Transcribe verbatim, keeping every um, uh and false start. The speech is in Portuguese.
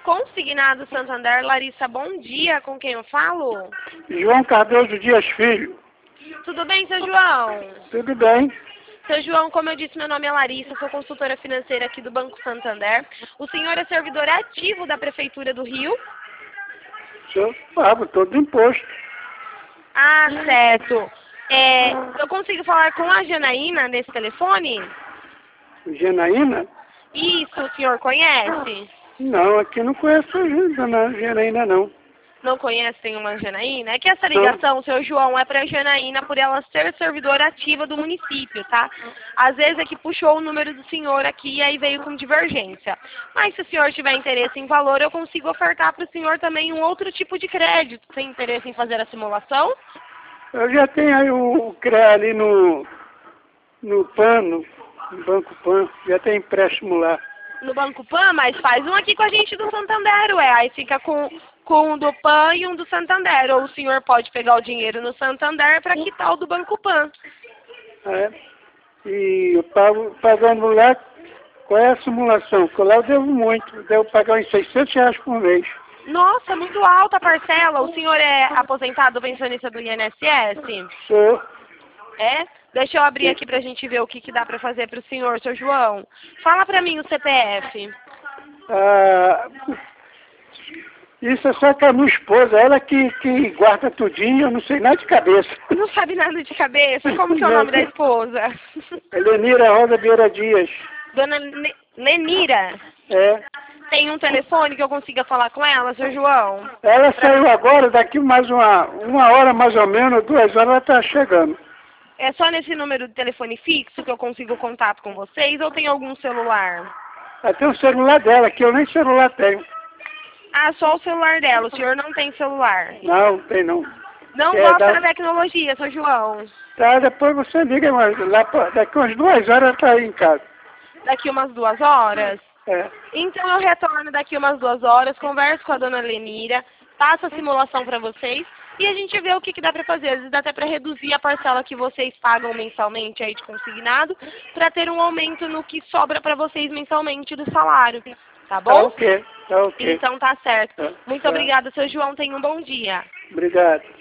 Consignado Santander, Larissa, bom dia, com quem eu falo? João Cardoso Dias Filho. Tudo bem, seu João? Tudo bem. Seu João, como eu disse, meu nome é Larissa, sou consultora financeira aqui do Banco Santander. O senhor é servidor ativo da Prefeitura do Rio? Eu pago todo imposto. Ah, certo. É, eu consigo falar com a Janaína nesse telefone? Janaína? Isso, o senhor conhece? Não, aqui não conheço a dona Janaína, não. Não conhecem uma Janaína? É que essa ligação, seu João, é para a Janaína por ela ser servidora ativa do município, tá? Às vezes é que puxou o número do senhor aqui e aí veio com divergência. Mas se o senhor tiver interesse em valor, eu consigo ofertar para o senhor também um outro tipo de crédito. Tem interesse em fazer a simulação? Eu já tenho aí o, o C R E A ali no, no PAN, no, no Banco PAN, já tem empréstimo lá. No Banco PAN, mas faz um aqui com a gente do Santander, ué. Aí fica com, com um do PAN e um do Santander. Ou o senhor pode pegar o dinheiro no Santander para quitar o do Banco PAN. É. E eu pago, pagando lá, qual é a simulação? Porque lá eu devo muito, eu devo pagar uns seiscentos reais por mês. Nossa, muito alta a parcela. O senhor é aposentado pensionista do I N S S? Sou. É? Deixa eu abrir aqui pra gente ver o que, que dá pra fazer pro senhor, seu João. Fala pra mim o C P F. Ah, isso é só com a minha esposa, ela que, que guarda tudinho, eu não sei nada de cabeça. Não sabe nada de cabeça? Como que é o nome da esposa? Lenira Rosa Vieira Dias. Dona Ne Lenira? É. Tem um telefone que eu consiga falar com ela, seu João? Ela pra... saiu agora, daqui mais uma, uma hora mais ou menos, duas horas ela está chegando. É só nesse número de telefone fixo que eu consigo contato com vocês ou tem algum celular? Ela tem o celular dela, que eu nem celular tenho. Ah, só o celular dela, o senhor não tem celular? Não, tem não. Não é, gosta da... da tecnologia, seu João? Tá, depois você liga, mas lá, daqui umas duas horas ela está aí em casa. Daqui umas duas horas? É. Então eu retorno daqui umas duas horas, converso com a dona Lenira, passo a simulação para vocês e a gente vê o que, que dá para fazer. Às vezes dá até para reduzir a parcela que vocês pagam mensalmente aí de consignado, para ter um aumento no que sobra para vocês mensalmente do salário. Tá bom? Tá ok, tá ok. Então tá certo. Tá, Muito tá. obrigada, seu João. Tenha um bom dia. Obrigado.